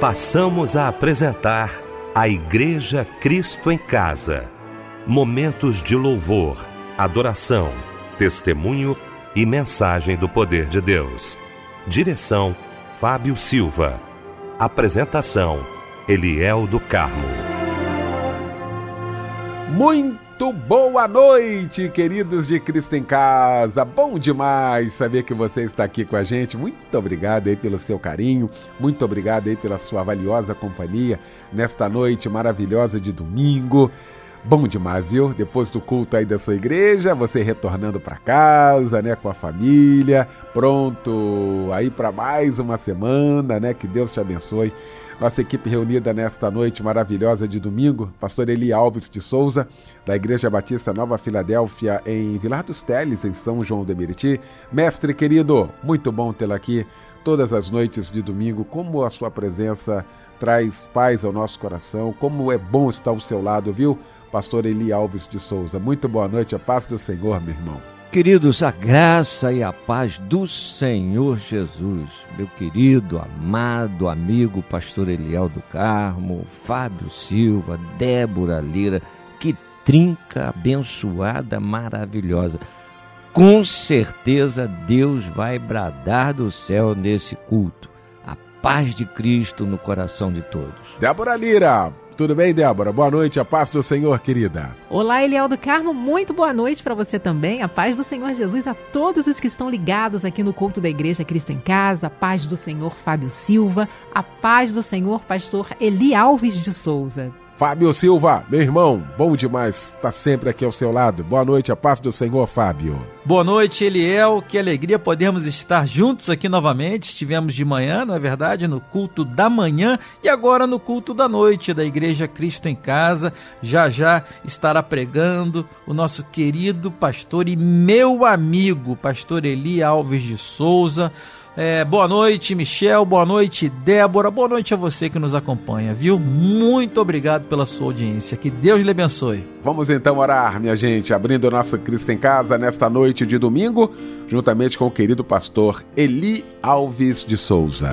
Passamos a apresentar a Igreja Cristo em Casa. Momentos de louvor, adoração, testemunho e mensagem do poder de Deus. Direção: Fábio Silva. Apresentação: Eliel do Carmo. Muito boa noite, queridos de Cristo em Casa. Bom demais saber que você está aqui com a gente. Muito obrigado aí pelo seu carinho, muito obrigado aí pela sua valiosa companhia nesta noite maravilhosa de domingo. Bom demais, viu? Depois do culto aí da sua igreja, você retornando para casa, né, com a família, pronto aí para mais uma semana, né? Que Deus te abençoe. Nossa equipe reunida nesta noite maravilhosa de domingo, pastor Eli Alves de Souza, da Igreja Batista Nova Filadélfia, em Vilar dos Teles, em São João do Meriti. Mestre querido, muito bom tê-lo aqui todas as noites de domingo. Como a sua presença traz paz ao nosso coração, como é bom estar ao seu lado, viu? Pastor Eli Alves de Souza, muito boa noite, a paz do Senhor, meu irmão. Queridos, a graça e a paz do Senhor Jesus, meu querido, amado amigo pastor Eliel do Carmo, Fábio Silva, Débora Lira, que trinca abençoada, maravilhosa. Com certeza Deus vai bradar do céu nesse culto. A paz de Cristo no coração de todos. Débora Lira, tudo bem, Débora? Boa noite, a paz do Senhor, querida. Olá, Eliel do Carmo, muito boa noite para você também. A paz do Senhor Jesus a todos os que estão ligados aqui no culto da Igreja Cristo em Casa. A paz do Senhor Fábio Silva. A paz do Senhor pastor Eli Alves de Souza. Fábio Silva, meu irmão, bom demais estar sempre aqui ao seu lado. Boa noite, a paz do Senhor, Fábio. Boa noite, Eliel, que alegria podermos estar juntos aqui novamente. Estivemos de manhã, não é verdade, no culto da manhã e agora no culto da noite da Igreja Cristo em Casa. Já já estará pregando o nosso querido pastor e meu amigo, pastor Eli Alves de Souza. Boa noite, Michel, boa noite, Débora, boa noite a você que nos acompanha, viu? Muito obrigado pela sua audiência, que Deus lhe abençoe. Vamos então orar, minha gente, abrindo o nosso Cristo em Casa nesta noite de domingo, juntamente com o querido pastor Eli Alves de Souza.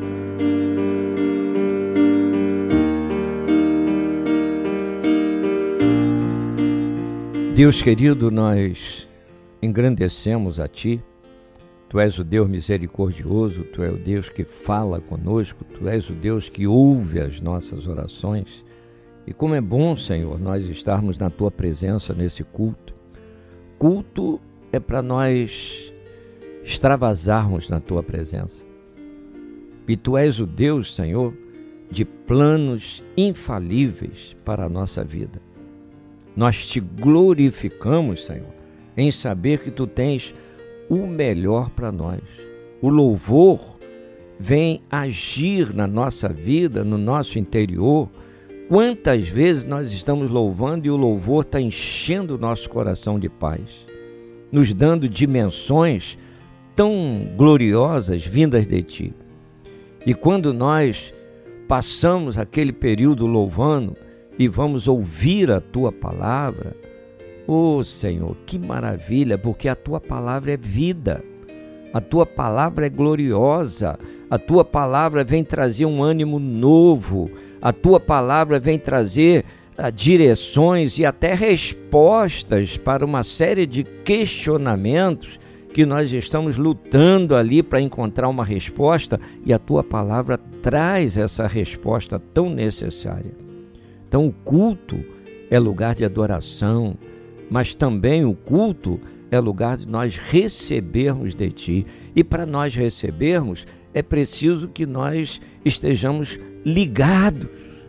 Deus querido, nós engrandecemos a Ti. Tu és o Deus misericordioso, Tu és o Deus que fala conosco, Tu és o Deus que ouve as nossas orações. E como é bom, Senhor, nós estarmos na Tua presença nesse culto. Culto é para nós extravasarmos na Tua presença. E Tu és o Deus, Senhor, de planos infalíveis para a nossa vida. Nós Te glorificamos, Senhor, em saber que Tu tens o melhor para nós. O louvor vem agir na nossa vida, no nosso interior. Quantas vezes nós estamos louvando e o louvor está enchendo o nosso coração de paz, nos dando dimensões tão gloriosas vindas de Ti. E quando nós passamos aquele período louvando e vamos ouvir a Tua palavra, oh Senhor, que maravilha, porque a Tua palavra é vida, a Tua palavra é gloriosa, a Tua palavra vem trazer um ânimo novo, a Tua palavra vem trazer direções e até respostas para uma série de questionamentos que nós estamos lutando ali para encontrar uma resposta, e a Tua palavra traz essa resposta tão necessária. Então o culto é lugar de adoração, mas também o culto é lugar de nós recebermos de Ti. E para nós recebermos, é preciso que nós estejamos ligados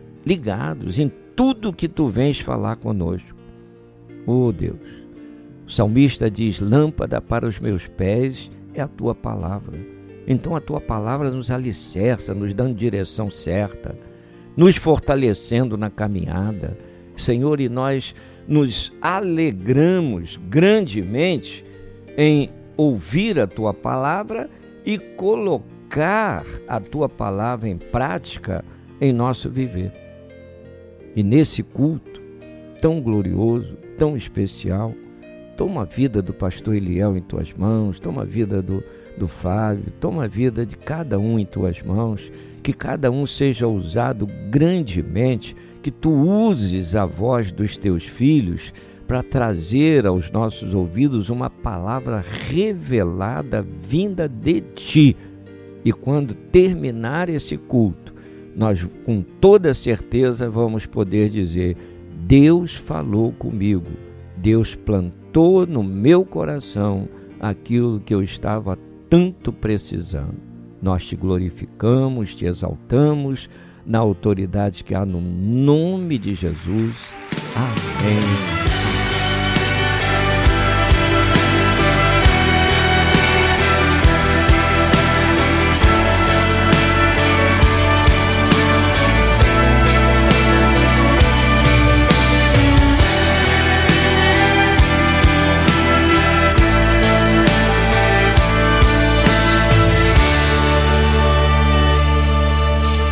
em tudo que Tu vens falar conosco. Oh Deus, o salmista diz: lâmpada para os meus pés é a Tua palavra. Então a Tua palavra nos alicerça, nos dando direção certa, nos fortalecendo na caminhada. Senhor, e nós nos alegramos grandemente em ouvir a Tua palavra e colocar a Tua palavra em prática em nosso viver. E nesse culto tão glorioso, tão especial, Toma a vida do pastor Eliel em tuas mãos, toma a vida do Fábio, toma a vida de cada um em tuas mãos, que cada um seja usado grandemente, que tu uses a voz dos teus filhos para trazer aos nossos ouvidos uma palavra revelada vinda de ti. E quando terminar esse culto, nós com toda certeza vamos poder dizer: Deus falou comigo, Deus plantou no meu coração aquilo que eu estava tanto precisando. Nós te glorificamos, te exaltamos na autoridade que há no nome de Jesus. Amém.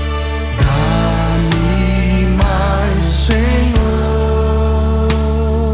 Senhor,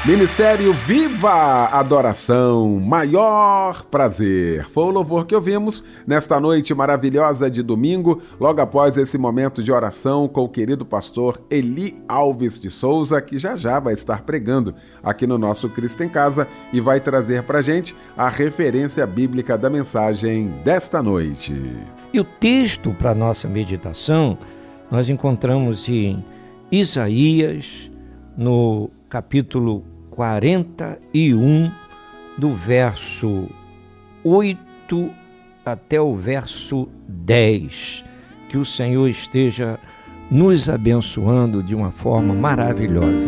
Ministério Viva Adoração, maior prazer. Foi o louvor que ouvimos nesta noite maravilhosa de domingo, logo após esse momento de oração com o querido pastor Eli Alves de Souza, que já vai estar pregando aqui no nosso Cristo em Casa e vai trazer pra gente a referência bíblica da mensagem desta noite. E o texto para nossa meditação nós encontramos em Isaías, no capítulo 41, do verso 8 até o verso 10. Que o Senhor esteja nos abençoando de uma forma maravilhosa.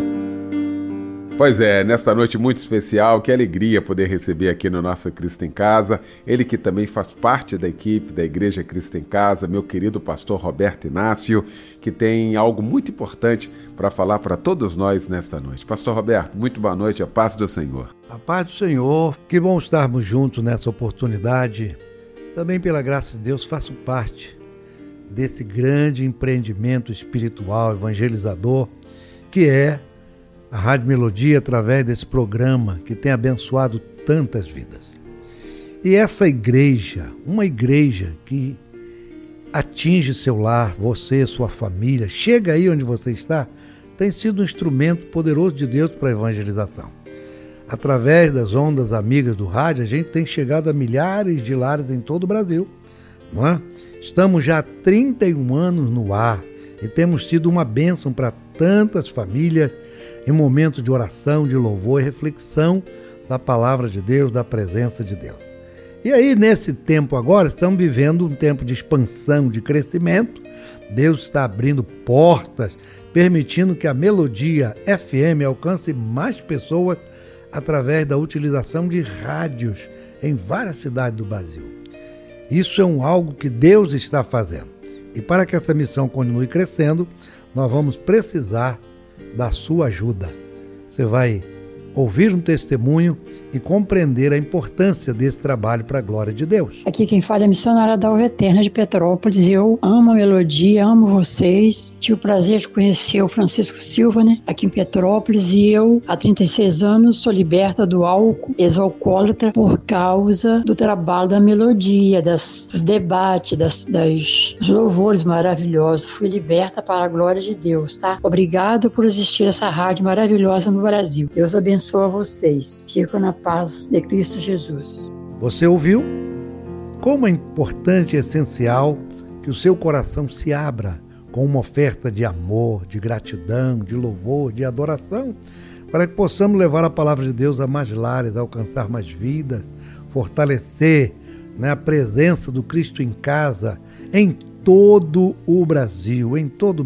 Pois é, nesta noite muito especial, que alegria poder receber aqui no nosso Cristo em Casa, ele que também faz parte da equipe da Igreja Cristo em Casa, meu querido pastor Roberto Inácio, que tem algo muito importante para falar para todos nós nesta noite. Pastor Roberto, muito boa noite, a paz do Senhor. A paz do Senhor, que bom estarmos juntos nessa oportunidade. Também pela graça de Deus faço parte desse grande empreendimento espiritual, evangelizador, que é a Rádio Melodia, através desse programa que tem abençoado tantas vidas. E essa igreja, uma igreja que atinge seu lar, você, sua família, chega aí onde você está, tem sido um instrumento poderoso de Deus para a evangelização. Através das ondas amigas do rádio, a gente tem chegado a milhares de lares em todo o Brasil, não é? Estamos já há 31 anos no ar e temos sido uma bênção para tantas famílias em momento de oração, de louvor e reflexão da palavra de Deus, da presença de Deus. E aí, nesse tempo agora, estamos vivendo um tempo de expansão, de crescimento. Deus está abrindo portas, permitindo que a Melodia FM alcance mais pessoas através da utilização de rádios em várias cidades do Brasil. Isso é algo que Deus está fazendo. E para que essa missão continue crescendo, nós vamos precisar da sua ajuda. Você vai ouvir um testemunho e compreender a importância desse trabalho para a glória de Deus. Aqui quem fala é a missionária da Alva Eterna de Petrópolis. Eu amo a Melodia, amo vocês. Tive o prazer de conhecer o Francisco Silva, aqui em Petrópolis, e eu, há 36 anos, sou liberta do álcool, ex-alcoólatra, por causa do trabalho da Melodia, dos debates, dos louvores maravilhosos. Fui liberta para a glória de Deus, tá? Obrigado por existir essa rádio maravilhosa no Brasil. Deus abençoe vocês. Fico na paz de Cristo Jesus. Você ouviu? Como é importante e essencial que o seu coração se abra com uma oferta de amor, de gratidão, de louvor, de adoração, para que possamos levar a palavra de Deus a mais lares, alcançar mais vidas, fortalecer a presença do Cristo em Casa em todo o Brasil,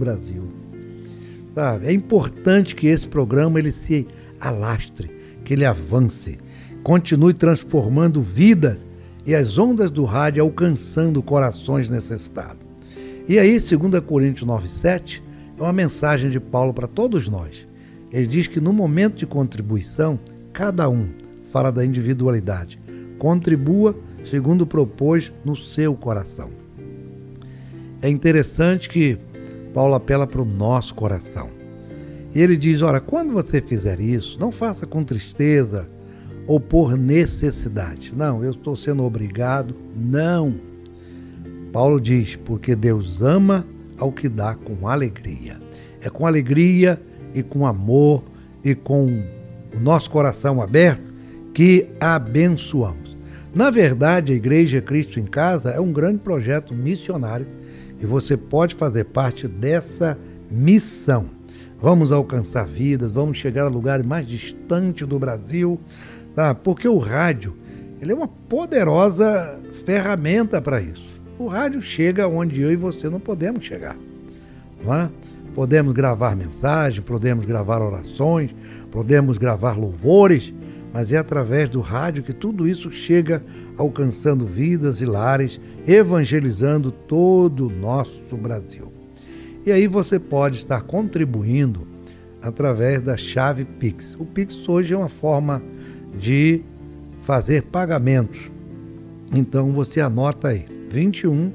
Sabe? É importante que esse programa ele se alastre, que ele avance, continue transformando vidas e as ondas do rádio alcançando corações necessitados. E aí, 2 Coríntios 9:7 é uma mensagem de Paulo para todos nós. Ele diz que no momento de contribuição, cada um fala da individualidade. Contribua segundo propôs no seu coração. É interessante que Paulo apela para o nosso coração. E ele diz, olha, quando você fizer isso, não faça com tristeza ou por necessidade. Não, eu estou sendo obrigado. Não. Paulo diz, porque Deus ama ao que dá com alegria. É com alegria e com amor e com o nosso coração aberto que abençoamos. Na verdade, a Igreja Cristo em Casa é um grande projeto missionário e você pode fazer parte dessa missão. Vamos alcançar vidas, vamos chegar a lugares mais distantes do Brasil, tá? Porque o rádio ele é uma poderosa ferramenta para isso. O rádio chega onde eu e você não podemos chegar, não é? Podemos gravar mensagens, podemos gravar orações, podemos gravar louvores, mas é através do rádio que tudo isso chega alcançando vidas e lares, evangelizando todo o nosso Brasil. E aí você pode estar contribuindo através da chave Pix. O Pix hoje é uma forma de fazer pagamentos. Então você anota aí, 21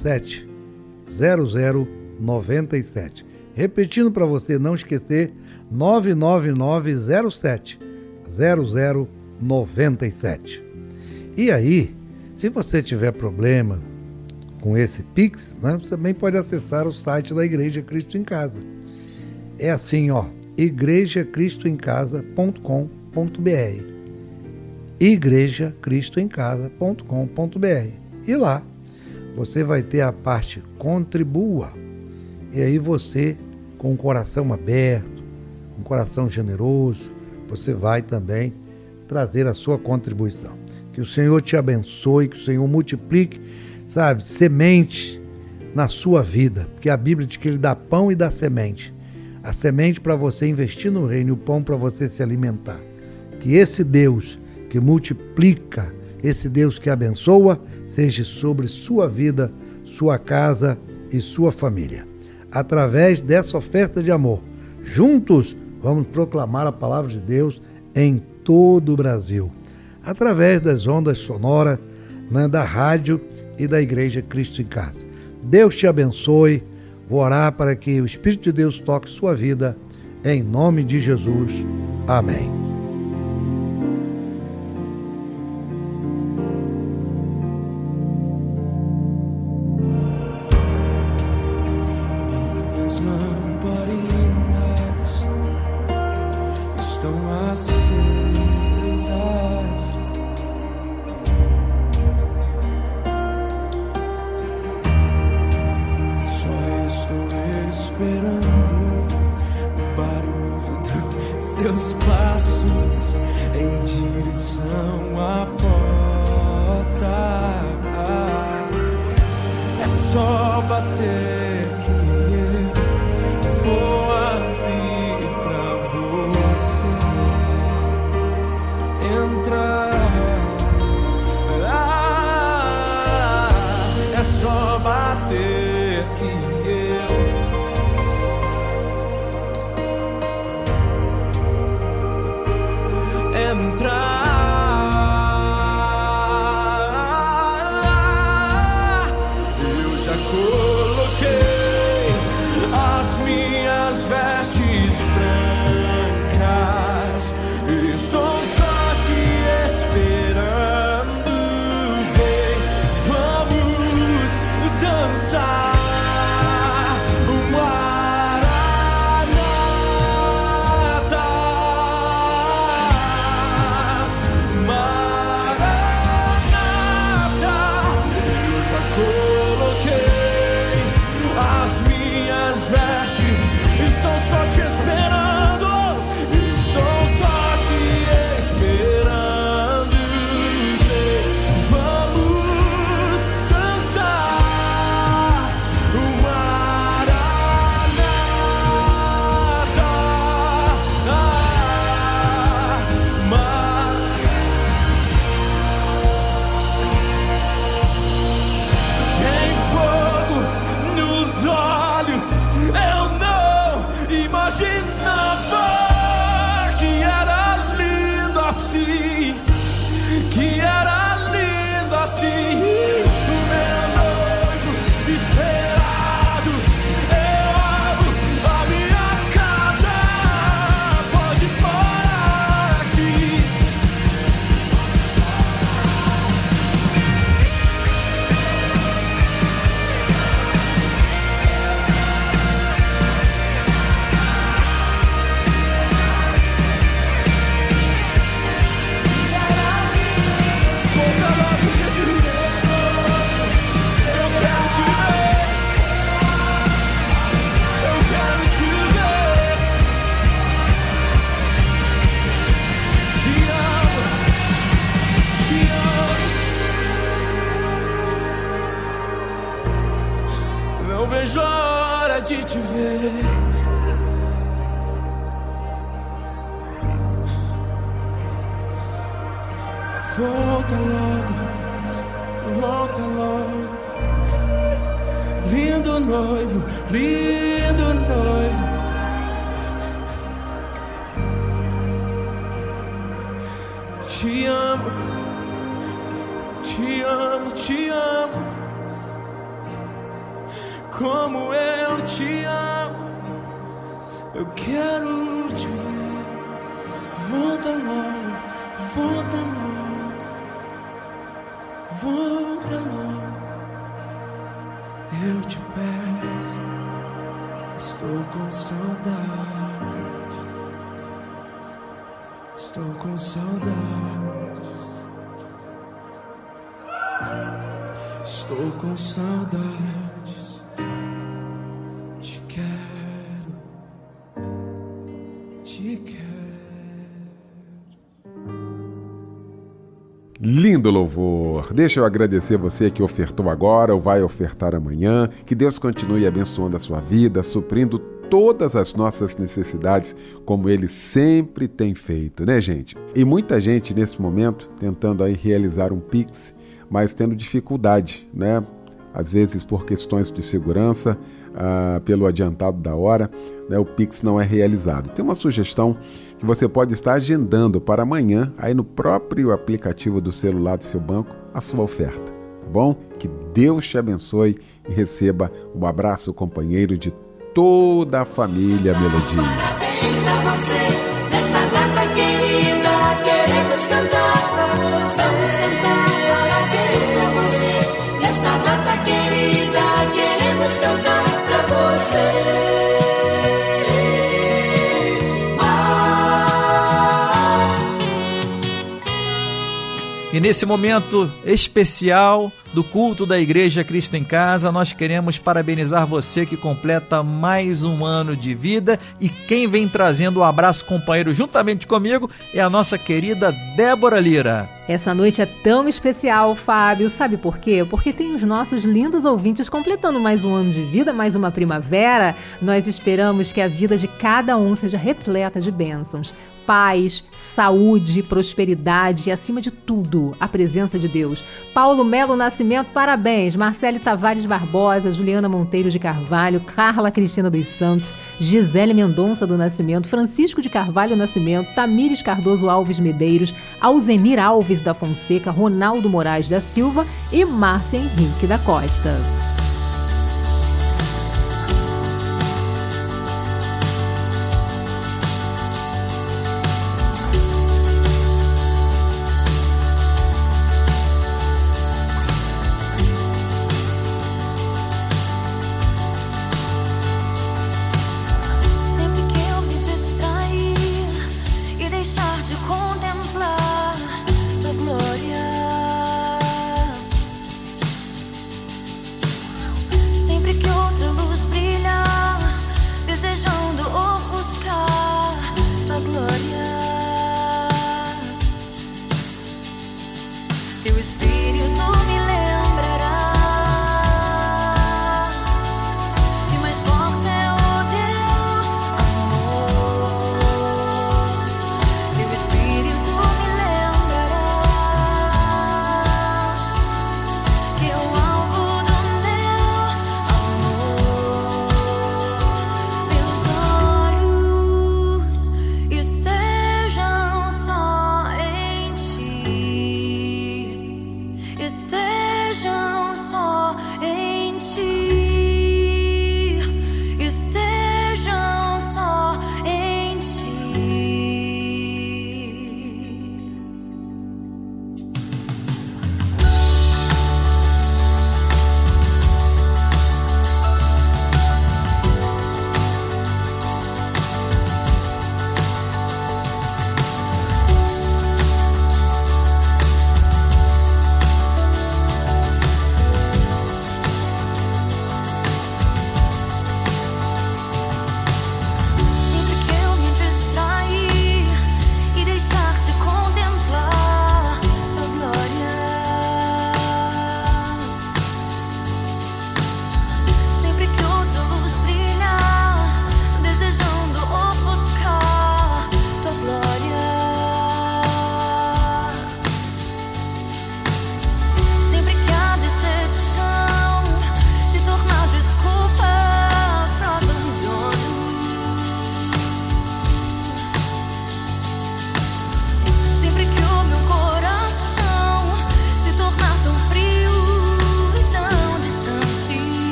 99907 0097. Repetindo para você não esquecer, 99907-0097. E aí, se você tiver problema com esse Pix, né, você também pode acessar o site da Igreja Cristo em Casa. É assim, ó, igrejacristoemcasa.com.br, igrejacristoemcasa.com.br. E lá você vai ter a parte Contribua. E aí você, com o coração aberto, um coração generoso, você vai também trazer a sua contribuição. Que o Senhor te abençoe, que o Senhor multiplique, sabe, semente na sua vida. Porque a Bíblia diz que Ele dá pão e dá semente. A semente para você investir no reino e o pão para você se alimentar. Que esse Deus que multiplica, esse Deus que abençoa, seja sobre sua vida, sua casa e sua família. Através dessa oferta de amor, juntos vamos proclamar a palavra de Deus em todo o Brasil, através das ondas sonoras, né, da rádio e da Igreja Cristo em Casa. Deus te abençoe. Vou orar para que o Espírito de Deus toque sua vida, em nome de Jesus. Amém. Seus passos em direção à porta. É só bater que eu vou abrir pra você entrar. É só bater que entrar. Eu já coloquei as minhas vestes brancas. Estou só te esperando. Vem, vamos dançar. vejo a hora de te ver. Volta logo, volta logo. Lindo noivo, lindo noivo. Te amo, te amo, te amo. Como eu te amo, Eu quero te ver. Volta logo, volta logo, volta logo. Eu te peço, estou com saudades, estou com saudades, estou com saudades. Te quero, te quero. Lindo louvor! Deixa eu agradecer você que ofertou agora ou vai ofertar amanhã. Que Deus continue abençoando a sua vida, suprindo todas as nossas necessidades, como Ele sempre tem feito, né, gente? E muita gente nesse momento tentando aí realizar um Pix, mas tendo dificuldade, né? Às vezes por questões de segurança, pelo adiantado da hora, né, o Pix não é realizado. Tem uma sugestão que você pode estar agendando para amanhã, aí no próprio aplicativo do celular do seu banco, a sua oferta, tá bom? Que Deus te abençoe e receba um abraço companheiro de toda a família Melodia. Parabéns pra você, nesta data querida, queremos cantar pra você. Vamos cantar, parabéns pra você, nesta data querida, queremos cantar pra você. E nesse momento especial do culto da Igreja Cristo em Casa, nós queremos parabenizar você que completa mais um ano de vida, e quem vem trazendo o abraço companheiro juntamente comigo é a nossa querida Débora Lira. Essa noite é tão especial, Fábio, sabe por quê? Porque tem os nossos lindos ouvintes completando mais um ano de vida, mais uma primavera. Nós esperamos que a vida de cada um seja repleta de bênçãos, paz, saúde, prosperidade e, acima de tudo, a presença de Deus. Paulo Melo Nascimento, parabéns. Marcele Tavares Barbosa, Juliana Monteiro de Carvalho, Carla Cristina dos Santos, Gisele Mendonça do Nascimento, Francisco de Carvalho Nascimento, Tamires Cardoso Alves Medeiros, Alzenir Alves da Fonseca, Ronaldo Moraes da Silva e Márcia Henrique da Costa.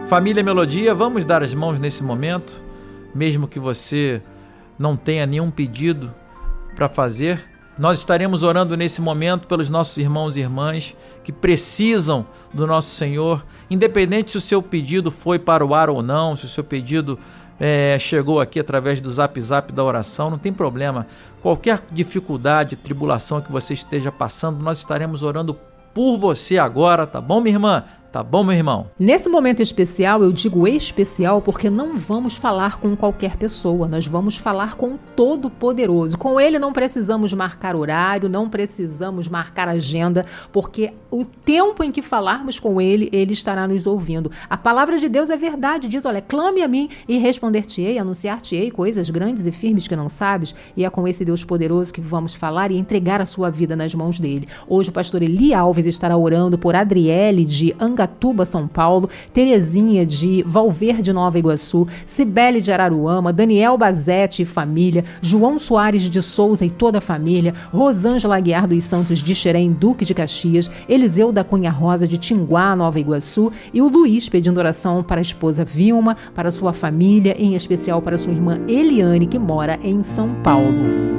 Família Melodia, vamos dar as mãos nesse momento, mesmo que você não tenha nenhum pedido para fazer. Nós estaremos orando nesse momento pelos nossos irmãos e irmãs que precisam do nosso Senhor, independente se o seu pedido foi para o ar ou não, se o seu pedido chegou aqui através do Zap Zap da oração, não tem problema. Qualquer dificuldade, tribulação que você esteja passando, nós estaremos orando por você agora, tá bom, minha irmã? Tá bom, meu irmão? Nesse momento especial, eu digo especial porque não vamos falar com qualquer pessoa, nós vamos falar com o Todo-Poderoso. Com ele não precisamos marcar horário, não precisamos marcar agenda, porque o tempo em que falarmos com ele, ele estará nos ouvindo. A palavra de Deus é verdade, diz, olha, clame a mim e responder-te-ei, anunciar-te-ei coisas grandes e firmes que não sabes, e é com esse Deus poderoso que vamos falar e entregar a sua vida nas mãos dele. Hoje o pastor Eli Alves estará orando por Adriele de Angatuba, São Paulo, Terezinha de Valverde, Nova Iguaçu, Cibele de Araruama, Daniel Bazete e família, João Soares de Souza e toda a família, Rosângela Aguiar dos Santos de Xerém, Duque de Caxias, Eliseu da Cunha Rosa de Tinguá, Nova Iguaçu, e o Luiz pedindo oração para a esposa Vilma, para sua família, em especial para sua irmã Eliane, que mora em São Paulo.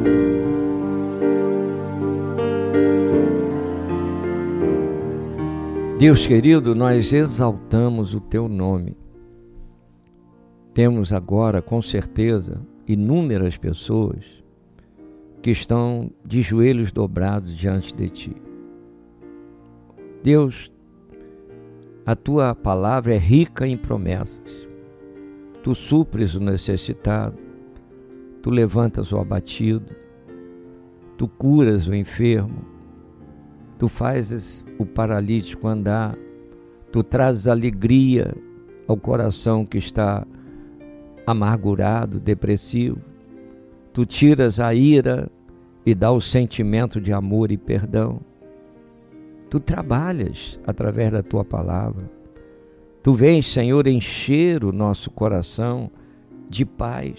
Deus querido, nós exaltamos o teu nome. Temos agora, com certeza, inúmeras pessoas que estão de joelhos dobrados diante de ti. Deus, a tua palavra é rica em promessas. Tu supres o necessitado, tu levantas o abatido, tu curas o enfermo, tu fazes o paralítico andar, tu trazes alegria ao coração que está amargurado, depressivo, tu tiras a ira e dá o sentimento de amor e perdão. Tu trabalhas através da tua palavra. Tu vens, Senhor, encher o nosso coração de paz.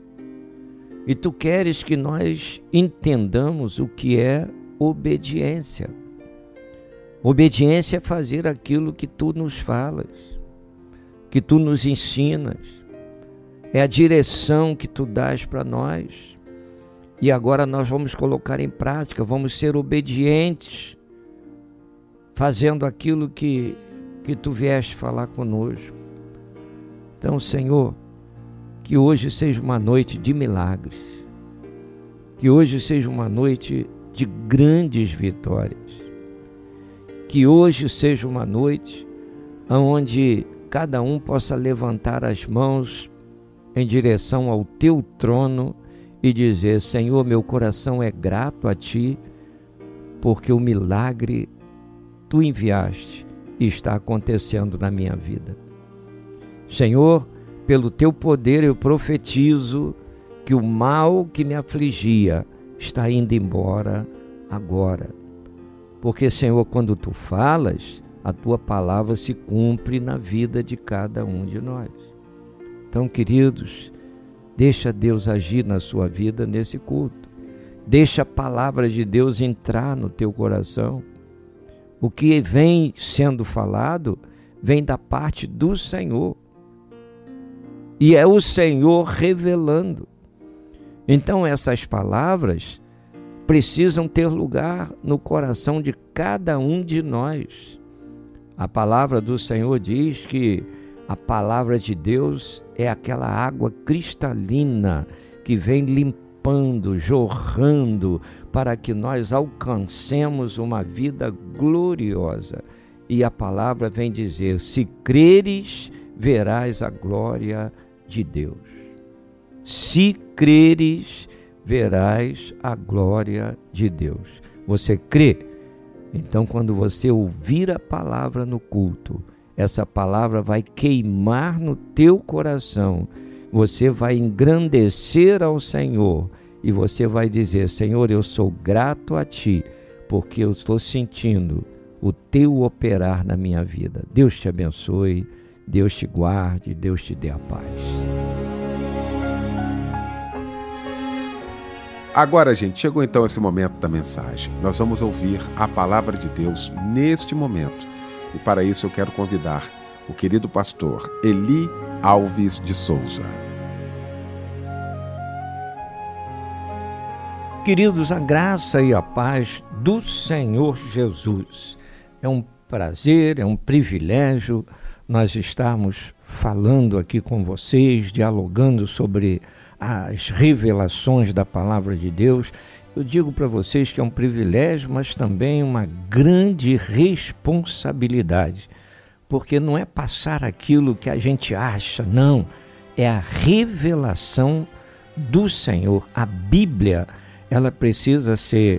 E tu queres que nós entendamos o que é obediência. Obediência é fazer aquilo que tu nos falas, que tu nos ensinas. É a direção que tu dás para nós. E agora nós vamos colocar em prática, vamos ser obedientes, fazendo aquilo que tu vieste falar conosco. Então, Senhor, que hoje seja uma noite de milagres, que hoje seja uma noite de grandes vitórias, que hoje seja uma noite onde cada um possa levantar as mãos em direção ao teu trono e dizer: Senhor, meu coração é grato a ti, porque o milagre tu enviaste e está acontecendo na minha vida. Senhor, pelo teu poder eu profetizo que o mal que me afligia está indo embora agora. Porque, Senhor, quando tu falas, a tua palavra se cumpre na vida de cada um de nós. Então, queridos, deixa Deus agir na sua vida nesse culto. Deixa a palavra de Deus entrar no teu coração. O que vem sendo falado vem da parte do Senhor. E é o Senhor revelando. Então, essas palavras precisam ter lugar no coração de cada um de nós. A palavra do Senhor diz que a palavra de Deus é aquela água cristalina que vem limpando, jorrando, para que nós alcancemos uma vida gloriosa. E a palavra vem dizer: se creres, verás a glória de Deus. Se creres, verás a glória de Deus. Você crê? Então, quando você ouvir a palavra no culto, essa palavra vai queimar no teu coração. Você vai engrandecer ao Senhor e você vai dizer: Senhor, eu sou grato a ti, porque eu estou sentindo o teu operar na minha vida. Deus te abençoe, Deus te guarde, Deus te dê a paz. Agora, gente, chegou então esse momento da mensagem. Nós vamos ouvir a palavra de Deus neste momento. E para isso eu quero convidar o querido pastor Eli Alves de Souza. Queridos, a graça e a paz do Senhor Jesus. É um prazer, é um privilégio nós estarmos falando aqui com vocês, dialogando sobre as revelações da palavra de Deus. Eu digo para vocês que é um privilégio, mas também uma grande responsabilidade, porque não é passar aquilo que a gente acha, não, é a revelação do Senhor. A Bíblia, ela precisa ser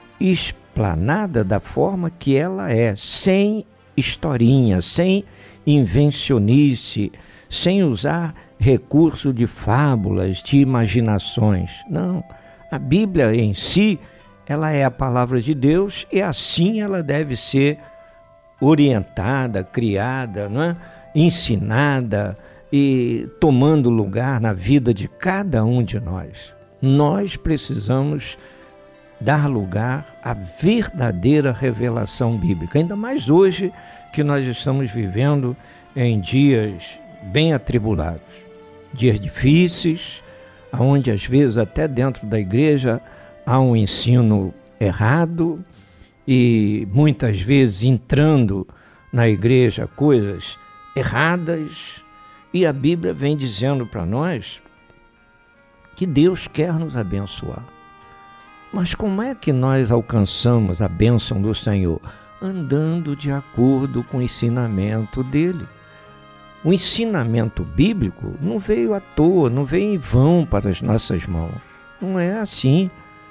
explanada da forma que ela é, sem historinha, sem invencionice, sem usar recurso de fábulas, de imaginações. Não, a Bíblia em si, ela é a palavra de Deus e assim ela deve ser orientada, criada, não é? Ensinada e tomando lugar na vida de cada um de nós. Nós precisamos dar lugar à verdadeira revelação bíblica, ainda mais hoje que nós estamos vivendo em dias bem atribulados, dias difíceis, onde às vezes até dentro da igreja há um ensino errado e muitas vezes entrando na igreja coisas erradas, e a Bíblia vem dizendo para nós que Deus quer nos abençoar. Mas como é que nós alcançamos a bênção do Senhor? Andando de acordo com o ensinamento dele. O ensinamento bíblico não veio à toa, não veio em vão para as nossas mãos. Não é assim.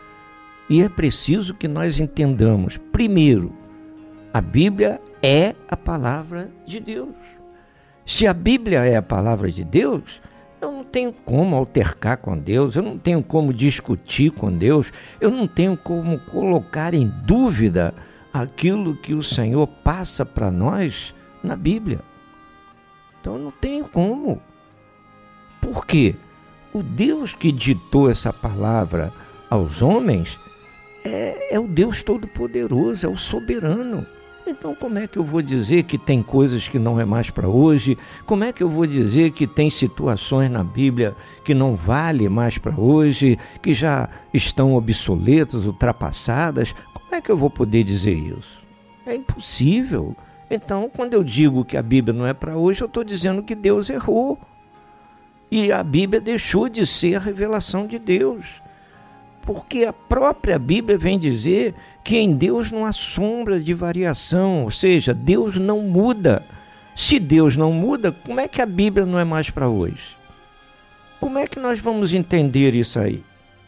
E é preciso que nós entendamos, primeiro, a Bíblia é a palavra de Deus. Se a Bíblia é a palavra de Deus, eu não tenho como altercar com Deus, eu não tenho como discutir com Deus, eu não tenho como colocar em dúvida aquilo que o Senhor passa para nós na Bíblia. Então não tenho como. Por quê? O Deus que ditou essa palavra aos homens é o Deus Todo-Poderoso, é o soberano. Então como é que eu vou dizer que tem coisas que não é mais para hoje? Como é que eu vou dizer que tem situações na Bíblia que não vale mais para hoje, que já estão obsoletas, ultrapassadas? Como é que eu vou poder dizer isso? É impossível. Então, quando eu digo que a Bíblia não é para hoje, eu estou dizendo que Deus errou. E a Bíblia deixou de ser a revelação de Deus. Porque a própria Bíblia vem dizer que em Deus não há sombra de variação, ou seja, Deus não muda. Se Deus não muda, como é que a Bíblia não é mais para hoje? Como é que nós vamos entender isso aí?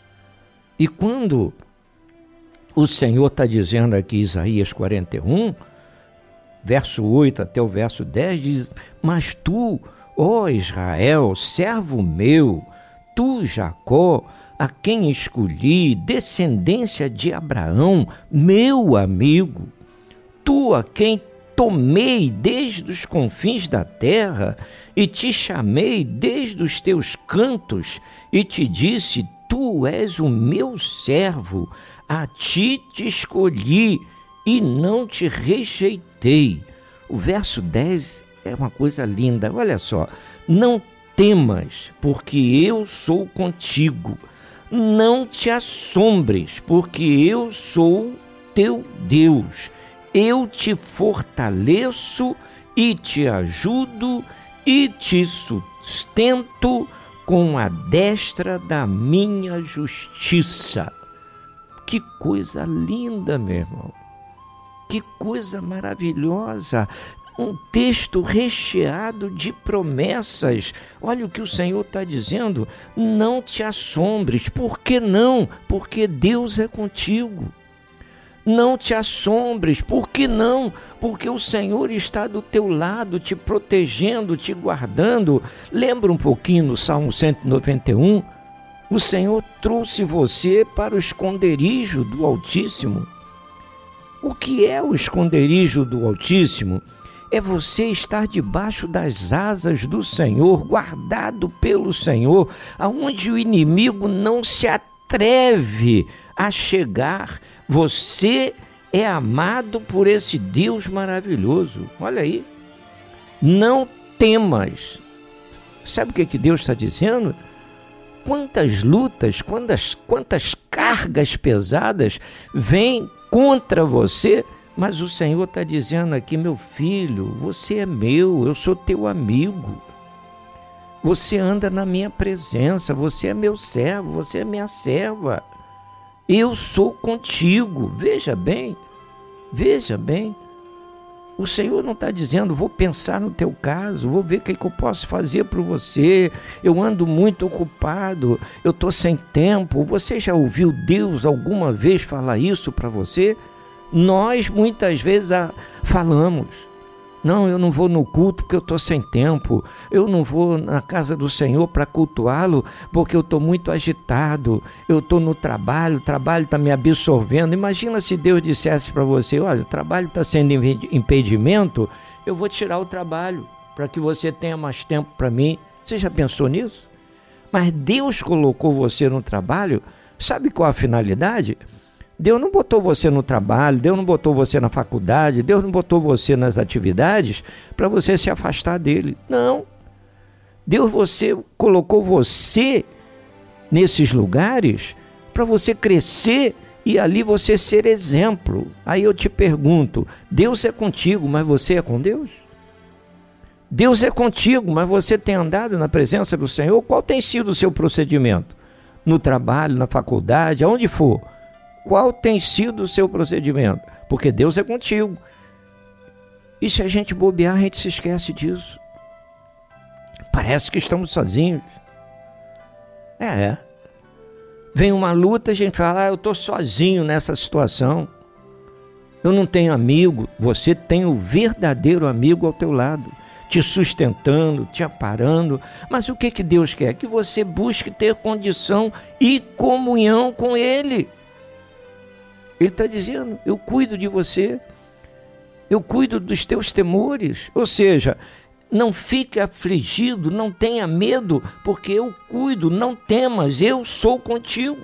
E quando o Senhor está dizendo aqui, Isaías 41, verso 8 até o verso 10, diz: mas tu, ó Israel, servo meu, tu, Jacó, a quem escolhi, descendência de Abraão, meu amigo, tu a quem tomei desde os confins da terra e te chamei desde os teus cantos e te disse: tu és o meu servo, a ti te escolhi e não te rejeitei. O verso 10 é uma coisa linda, olha só: não temas, porque eu sou contigo. Não te assombres, porque eu sou teu Deus. Eu te fortaleço e te ajudo e te sustento com a destra da minha justiça. Que coisa linda, meu irmão. Que coisa maravilhosa. Um texto recheado de promessas. Olha o que o Senhor está dizendo: não te assombres. Por que não? Porque Deus é contigo. Não te assombres. Por que não? Porque o Senhor está do teu lado, te protegendo, te guardando. Lembra um pouquinho no Salmo 191? O Senhor trouxe você para o esconderijo do Altíssimo. O que é o esconderijo do Altíssimo? É você estar debaixo das asas do Senhor, guardado pelo Senhor, aonde o inimigo não se atreve a chegar. Você é amado por esse Deus maravilhoso. Olha aí. Não temas. Sabe o que Deus está dizendo? Quantas lutas, quantas cargas pesadas vêm contra você, mas o Senhor está dizendo aqui: meu filho, você é meu, eu sou teu amigo. Você anda na minha presença, você é meu servo, você é minha serva. Eu sou contigo. Veja bem. O Senhor não está dizendo: vou pensar no teu caso, vou ver o que eu posso fazer por você, eu ando muito ocupado, eu estou sem tempo. Você já ouviu Deus alguma vez falar isso para você? Nós muitas vezes falamos: não, eu não vou no culto porque eu estou sem tempo, eu não vou na casa do Senhor para cultuá-lo porque eu estou muito agitado, eu estou no trabalho, o trabalho está me absorvendo. Imagina se Deus dissesse para você: olha, o trabalho está sendo impedimento, eu vou tirar o trabalho para que você tenha mais tempo para mim. Você já pensou nisso? Mas Deus colocou você no trabalho, sabe qual a finalidade? Deus não botou você no trabalho, Deus não botou você na faculdade, Deus não botou você nas atividades para você se afastar dele. Não. Deus colocou você nesses lugares para você crescer e ali você ser exemplo. Aí eu te pergunto: Deus é contigo, mas você é com Deus? Deus é contigo, mas você tem andado na presença do Senhor? Qual tem sido o seu procedimento? No trabalho, na faculdade, aonde for? Qual tem sido o seu procedimento? Porque Deus é contigo. E se a gente bobear, a gente se esquece disso. Parece que estamos sozinhos. Vem uma luta, a gente fala: eu estou sozinho nessa situação. Eu não tenho amigo. Você tem o verdadeiro amigo ao teu lado, te sustentando, te amparando. Mas o que Deus quer? Que você busque ter condição e comunhão com Ele. Ele está dizendo: eu cuido de você, eu cuido dos teus temores. Ou seja, não fique afligido, não tenha medo, porque eu cuido, não temas, eu sou contigo.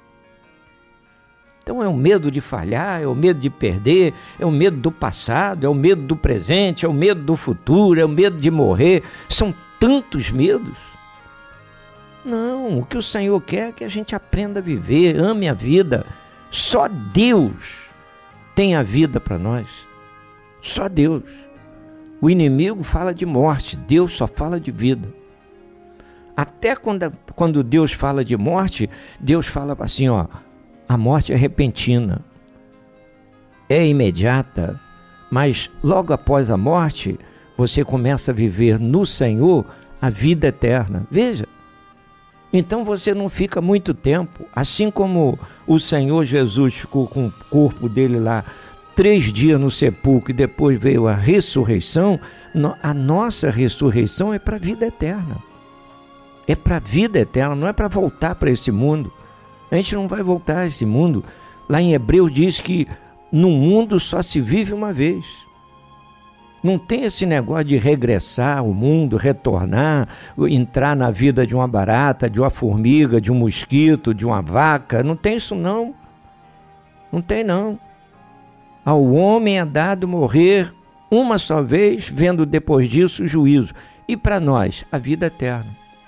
Então é o medo de falhar, é o medo de perder, é o medo do passado, é o medo do presente, é o medo do futuro, é o medo de morrer. São tantos medos. Não, o que o Senhor quer é que a gente aprenda a viver, ame a vida. Só Deus tem a vida para nós. Só Deus. O inimigo fala de morte, Deus só fala de vida. Até quando Deus fala de morte, Deus fala assim: a morte é repentina, é imediata, mas logo após a morte, você começa a viver no Senhor a vida eterna. Veja. Então você não fica muito tempo, assim como o Senhor Jesus ficou com o corpo dele lá 3 dias no sepulcro e depois veio a ressurreição. A nossa ressurreição é para a vida eterna. É para a vida eterna, não é para voltar para esse mundo. A gente não vai voltar a esse mundo. Lá em Hebreus diz que no mundo só se vive uma vez. Não tem esse negócio de regressar ao mundo, retornar, entrar na vida de uma barata, de uma formiga, de um mosquito, de uma vaca. Não tem isso não. Não tem não. Ao homem é dado morrer uma só vez, vendo depois disso o juízo. E para nós, a vida eterna.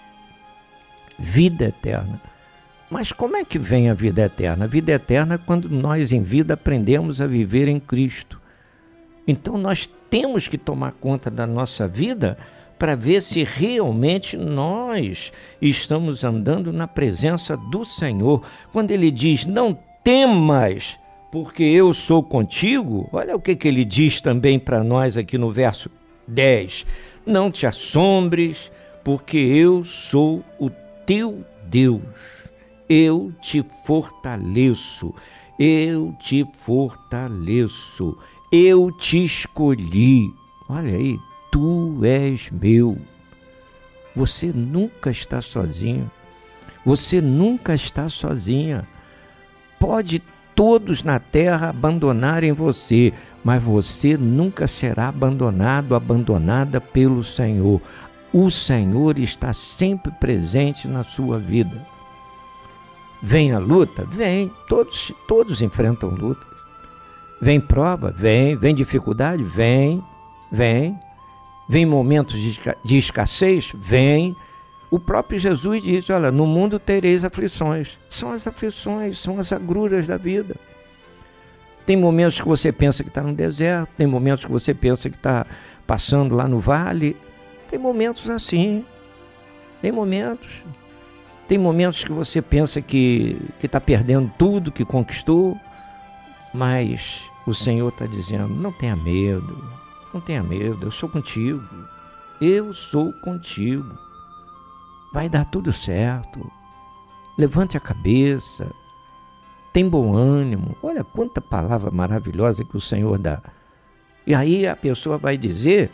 Vida eterna. Mas como é que vem a vida eterna? A vida eterna é quando nós em vida aprendemos a viver em Cristo. Então nós temos que tomar conta da nossa vida para ver se realmente nós estamos andando na presença do Senhor. Quando Ele diz: não temas, porque eu sou contigo, olha o que Ele diz também para nós aqui no verso 10. Não te assombres, porque eu sou o teu Deus. Eu te fortaleço, eu te fortaleço. Eu te escolhi. Olha aí, tu és meu. Você nunca está sozinho. Você nunca está sozinha. Pode todos na terra abandonarem você, mas você nunca será abandonado, abandonada pelo Senhor. O Senhor está sempre presente na sua vida. Vem a luta? Vem. Todos enfrentam luta. Vem prova? Vem dificuldade? Vem. Vem momentos de escassez? Vem. O próprio Jesus disse, olha, no mundo tereis aflições. São as aflições, são as agruras da vida. Tem momentos que você pensa que está no deserto, tem momentos que você pensa que está passando lá no vale. Tem momentos assim. Tem momentos que você pensa que está perdendo tudo, que conquistou. Mas o Senhor está dizendo, não tenha medo, eu sou contigo. Eu sou contigo. Vai dar tudo certo. Levante a cabeça. Tem bom ânimo. Olha quanta palavra maravilhosa que o Senhor dá. E aí a pessoa vai dizer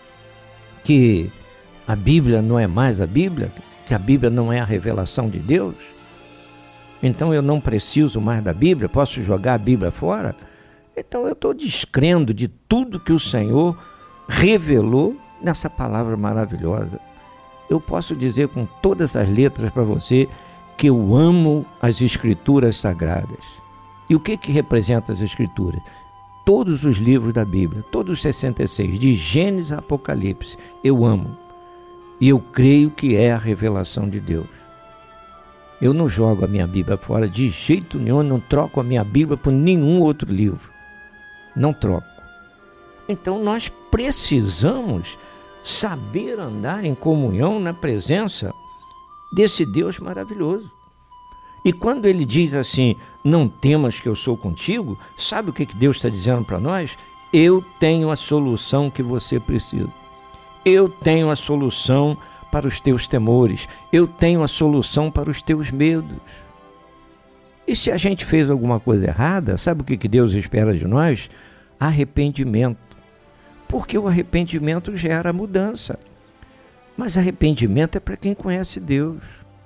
que a Bíblia não é mais a Bíblia, que a Bíblia não é a revelação de Deus. Então eu não preciso mais da Bíblia, posso jogar a Bíblia fora? Então eu estou descrendo de tudo que o Senhor revelou nessa palavra maravilhosa. Eu posso dizer com todas as letras para você que eu amo as Escrituras Sagradas. E o que representa as Escrituras? Todos os livros da Bíblia, todos os 66, de Gênesis a Apocalipse, eu amo. E eu creio que é a revelação de Deus. Eu não jogo a minha Bíblia fora de jeito nenhum, não troco a minha Bíblia por nenhum outro livro. Não troco. Então nós precisamos saber andar em comunhão na presença desse Deus maravilhoso. E quando ele diz assim, não temas que eu sou contigo, sabe o que Deus está dizendo para nós? Eu tenho a solução que você precisa. Eu tenho a solução para os teus temores. Eu tenho a solução para os teus medos. E se a gente fez alguma coisa errada, sabe o que Deus espera de nós? Arrependimento. Porque o arrependimento gera mudança. Mas arrependimento é para quem conhece Deus.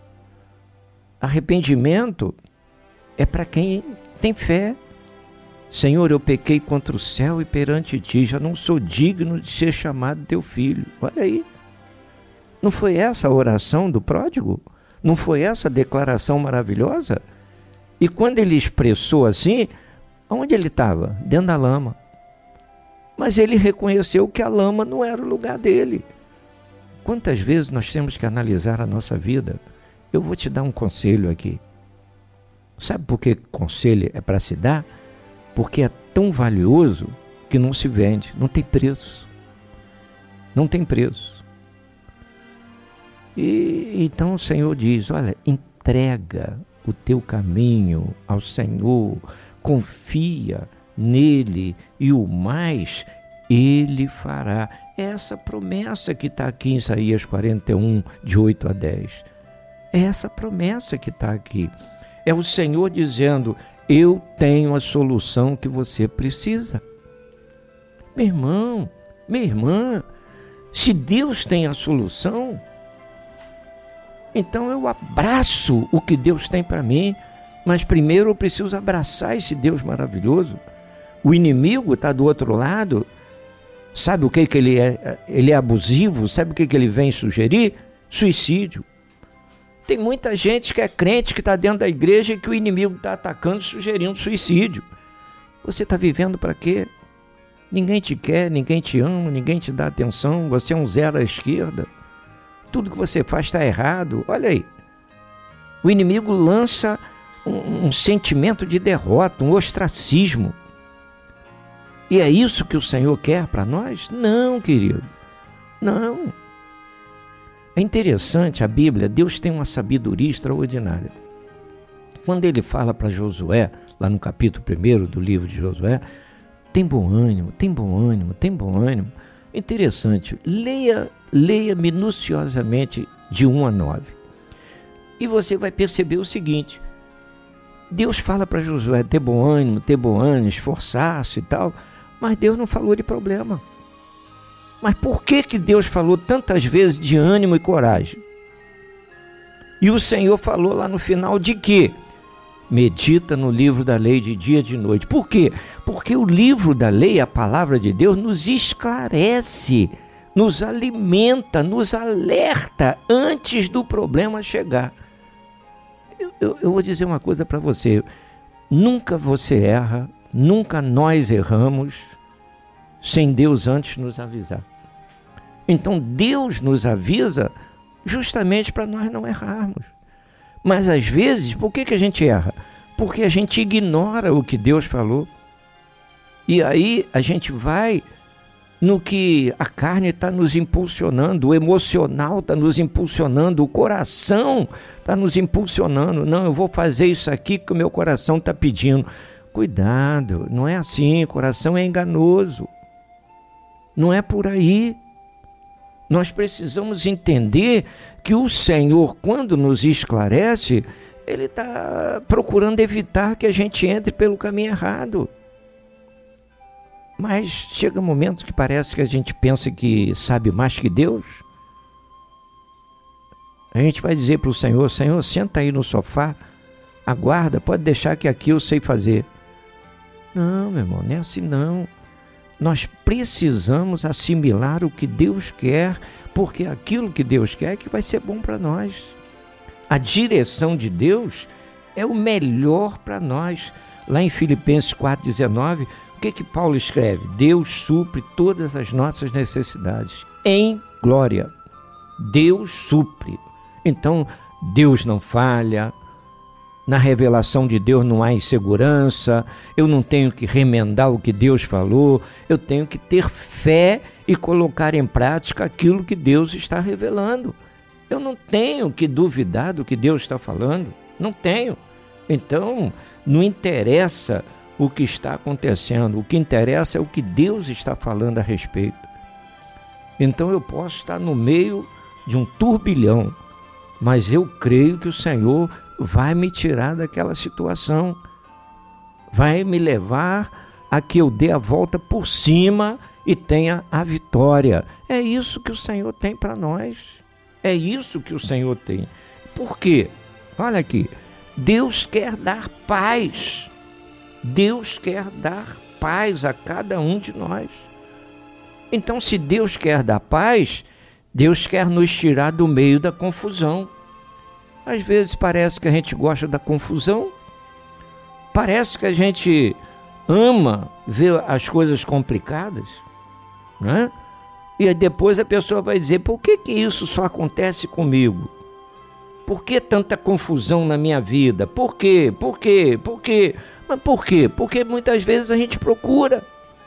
Arrependimento é para quem tem fé. Senhor, eu pequei contra o céu e perante ti, já não sou digno de ser chamado teu filho. Olha aí. Não foi essa a oração do pródigo? Não foi essa a declaração maravilhosa? E quando ele expressou assim, onde ele estava? Dentro da lama. Mas ele reconheceu que a lama não era o lugar dele. Quantas vezes nós temos que analisar a nossa vida? Eu vou te dar um conselho aqui. Sabe por que conselho é para se dar? Porque é tão valioso que não se vende, não tem preço. Não tem preço. E então o Senhor diz, olha, entrega o teu caminho ao Senhor, confia nele e o mais ele fará. É essa promessa que está aqui em Isaías 41, de 8 a 10. É essa promessa que está aqui. É o Senhor dizendo, eu tenho a solução que você precisa. Meu irmão, minha irmã, se Deus tem a solução, então eu abraço o que Deus tem para mim, mas primeiro eu preciso abraçar esse Deus maravilhoso. O inimigo está do outro lado, sabe o que ele é? Ele é abusivo, sabe o que ele vem sugerir? Suicídio. Tem muita gente que é crente, que está dentro da igreja e que o inimigo está atacando, sugerindo suicídio. Você está vivendo para quê? Ninguém te quer, ninguém te ama, ninguém te dá atenção, você é um zero à esquerda. Tudo que você faz está errado. Olha aí. O inimigo lança um sentimento de derrota, um ostracismo. E é isso que o Senhor quer para nós? Não, querido. Não. É interessante a Bíblia, Deus tem uma sabedoria extraordinária. Quando ele fala para Josué, lá no capítulo 1 do livro de Josué, tem bom ânimo, tem bom ânimo, tem bom ânimo. Interessante, leia minuciosamente de 1 a 9. E você vai perceber o seguinte, Deus fala para Josué ter bom ânimo, esforçar-se e tal, mas Deus não falou de problema. Mas por que Deus falou tantas vezes de ânimo e coragem? E o Senhor falou lá no final de quê? Medita no livro da lei de dia e de noite. Por quê? Porque o livro da lei, a palavra de Deus, nos esclarece, nos alimenta, nos alerta antes do problema chegar. Eu vou dizer uma coisa para você. Nunca você erra, nunca nós erramos sem Deus antes nos avisar. Então Deus nos avisa justamente para nós não errarmos. Mas às vezes, por que a gente erra? Porque a gente ignora o que Deus falou. E aí a gente vai no que a carne está nos impulsionando, o emocional está nos impulsionando, o coração está nos impulsionando. Não, eu vou fazer isso aqui que o meu coração está pedindo. Cuidado, não é assim, o coração é enganoso. Não é por aí. Nós precisamos entender que o Senhor, quando nos esclarece, Ele está procurando evitar que a gente entre pelo caminho errado. Mas chega um momento que parece que a gente pensa que sabe mais que Deus. A gente vai dizer para o Senhor: Senhor, senta aí no sofá, aguarda, pode deixar que aqui eu sei fazer. Não, meu irmão, não é assim não. Nós precisamos assimilar o que Deus quer, porque aquilo que Deus quer é que vai ser bom para nós. A direção de Deus é o melhor para nós. Lá em Filipenses 4,19, o que Paulo escreve? Deus supre todas as nossas necessidades em glória. Deus supre. Então, Deus não falha. Na revelação de Deus não há insegurança. Eu não tenho que remendar o que Deus falou. Eu tenho que ter fé e colocar em prática aquilo que Deus está revelando. Eu não tenho que duvidar do que Deus está falando. Não tenho. Então, não interessa o que está acontecendo. O que interessa é o que Deus está falando a respeito. Então eu posso estar no meio de um turbilhão, mas eu creio que o Senhor vai me tirar daquela situação. Vai me levar a que eu dê a volta por cima e tenha a vitória. É isso que o Senhor tem para nós. É isso que o Senhor tem. Por quê? Olha aqui. Deus quer dar paz. Deus quer dar paz a cada um de nós. Então, se Deus quer dar paz, Deus quer nos tirar do meio da confusão. Às vezes parece que a gente gosta da confusão, parece que a gente ama ver as coisas complicadas, né? E aí depois a pessoa vai dizer: por que isso só acontece comigo? Por que tanta confusão na minha vida? Por quê? Por quê? Por quê? Mas por quê? Porque muitas vezes a gente procura.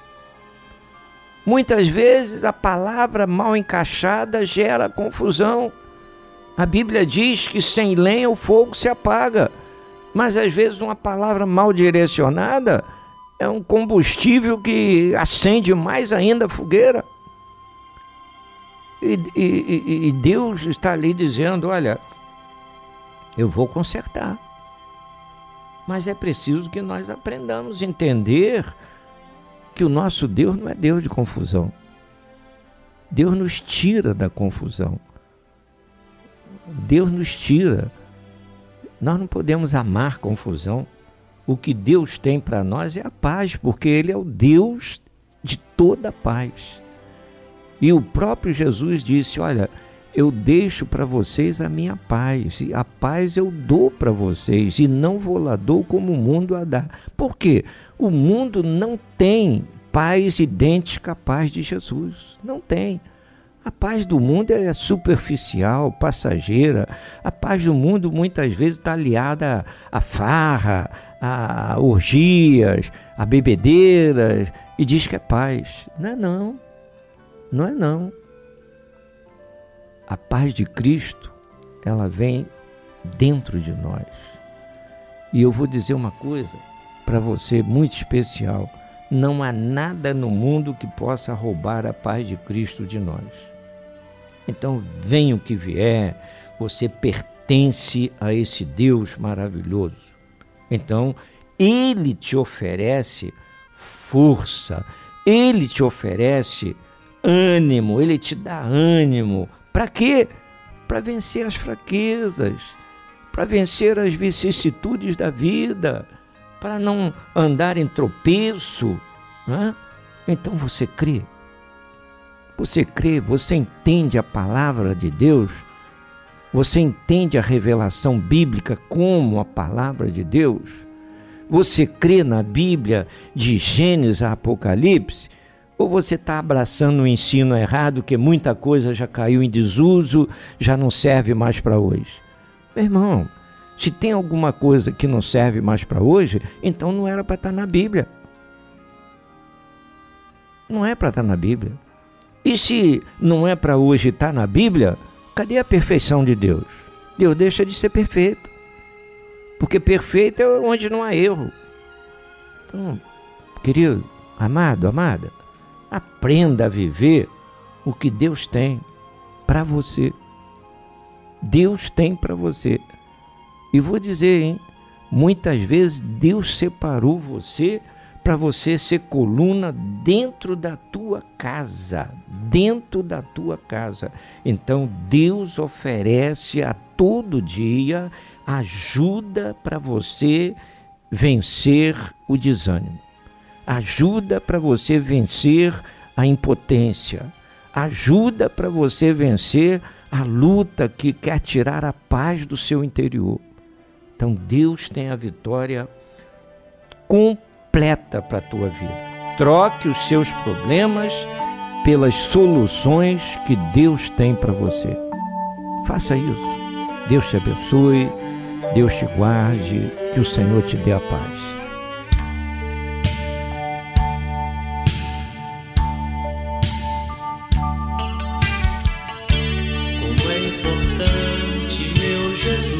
Muitas vezes a palavra mal encaixada gera confusão. A Bíblia diz que sem lenha o fogo se apaga. Mas às vezes uma palavra mal direcionada é um combustível que acende mais ainda a fogueira. E Deus está ali dizendo: olha, eu vou consertar. Mas é preciso que nós aprendamos a entender que o nosso Deus não é Deus de confusão. Deus nos tira da confusão. Deus nos tira. Nós não podemos amar confusão. O que Deus tem para nós é a paz, porque Ele é o Deus de toda a paz. E o próprio Jesus disse: olha, eu deixo para vocês a minha paz, e a paz eu dou para vocês, e não vou lá dou como o mundo a dá. Por quê? O mundo não tem paz idêntica à paz de Jesus. Não tem. A paz do mundo é superficial, passageira. A paz do mundo muitas vezes está aliada a farra, a orgias, a bebedeiras, e diz que é paz. Não é não. Não é não. A paz de Cristo, ela vem dentro de nós. E eu vou dizer uma coisa para você muito especial: não há nada no mundo que possa roubar a paz de Cristo de nós. Então, venha o que vier, você pertence a esse Deus maravilhoso. Então, Ele te oferece força, Ele te oferece ânimo, Ele te dá ânimo. Para quê? Para vencer as fraquezas, para vencer as vicissitudes da vida, para não andar em tropeço, né? Então você crê? Você crê? Você entende a palavra de Deus? Você entende a revelação bíblica como a palavra de Deus? Você crê na Bíblia de Gênesis a Apocalipse? Ou você está abraçando o ensino errado, que muita coisa já caiu em desuso, já não serve mais para hoje? Meu irmão, se tem alguma coisa que não serve mais para hoje, então não era para estar na Bíblia. Não é para estar na Bíblia. E se não é para hoje estar na Bíblia, cadê a perfeição de Deus? Deus deixa de ser perfeito. Porque perfeito é onde não há erro. Então, querido, amado, amada, aprenda a viver o que Deus tem para você. Deus tem para você. E vou dizer, hein, muitas vezes Deus separou você para você ser coluna dentro da tua casa. Dentro da tua casa. Então Deus oferece a todo dia ajuda para você vencer o desânimo. Ajuda para você vencer a impotência. Ajuda para você vencer a luta que quer tirar a paz do seu interior. Então Deus tem a vitória completa para a tua vida. Troque os seus problemas pelas soluções que Deus tem para você. Faça isso. Deus te abençoe, Deus te guarde, que o Senhor te dê a paz. Como é importante, meu Jesus,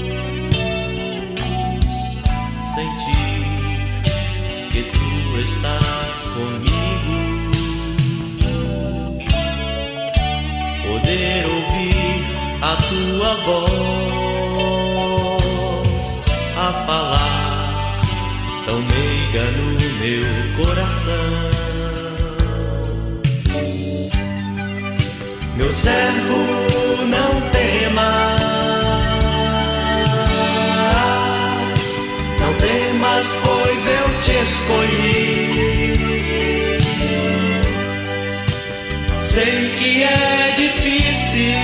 sentir que tu estás comigo, poder ouvir a tua voz a falar tão meiga no meu coração. Meu servo, não temas, não temas, pois eu te escolhi. Sei que é difícil,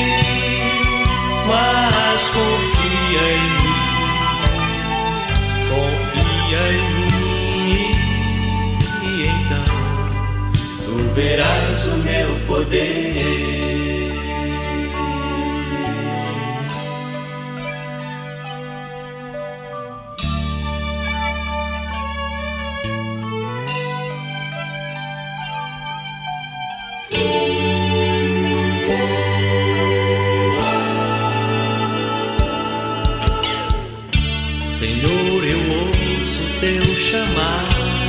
mas confia em mim, confia em mim, e então tu verás o meu poder. Senhor, eu ouço teu chamar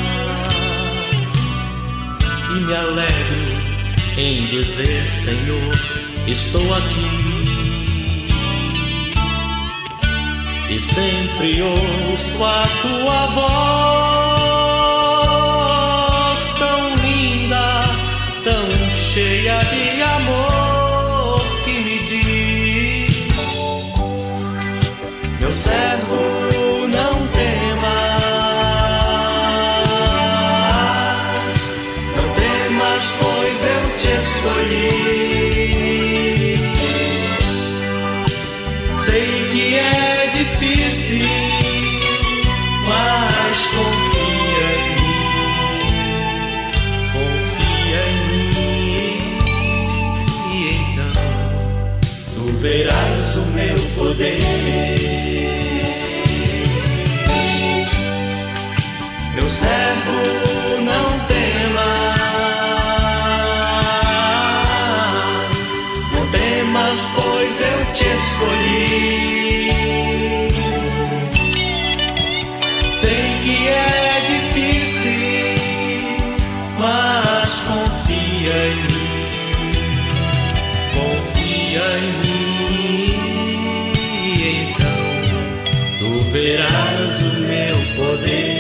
e me alegro em dizer, Senhor, estou aqui. E sempre ouço a tua voz tão linda, tão cheia de amor, que me diz: meu servo, não temas, não temas, pois eu te escolhi. Sei que é difícil, mas confia em mim, e então tu verás o meu poder. Meu servo, não temas, não temas, pois eu te escolhi. Sei que é difícil, mas confia em mim, e então tu verás o meu poder.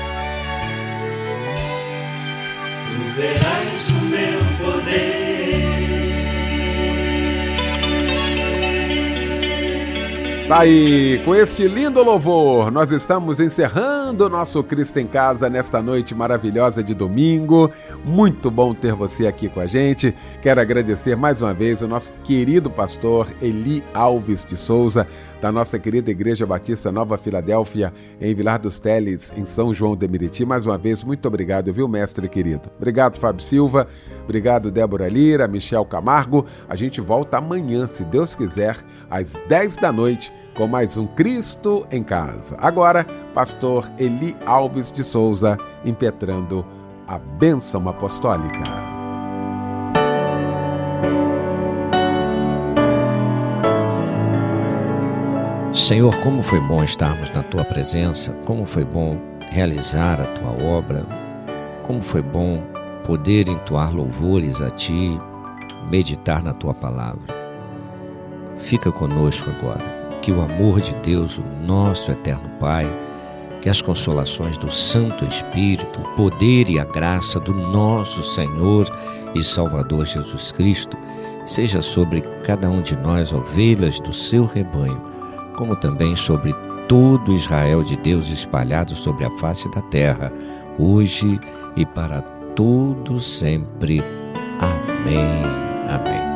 Verás o meu poder. Tá aí, com este lindo louvor, nós estamos encerrando o nosso Cristo em Casa nesta noite maravilhosa de domingo. Muito bom ter você aqui com a gente. Quero agradecer mais uma vez o nosso querido pastor Eli Alves de Souza, da nossa querida Igreja Batista Nova Filadélfia, em Vilar dos Teles, em São João de Meriti. Mais uma vez, muito obrigado, viu, mestre querido? Obrigado, Fábio Silva. Obrigado, Débora Lira, Michel Camargo. A gente volta amanhã, se Deus quiser, às 10 da noite, com mais um Cristo em Casa. Agora, pastor Eli Alves de Souza, impetrando a bênção apostólica. Senhor, como foi bom estarmos na Tua presença, como foi bom realizar a Tua obra, como foi bom poder entoar louvores a Ti, meditar na Tua palavra. Fica conosco agora. Que o amor de Deus, o nosso eterno Pai, que as consolações do Santo Espírito, o poder e a graça do nosso Senhor e Salvador Jesus Cristo, seja sobre cada um de nós, ovelhas do seu rebanho, como também sobre todo Israel de Deus espalhado sobre a face da terra, hoje e para todo sempre. Amém. Amém.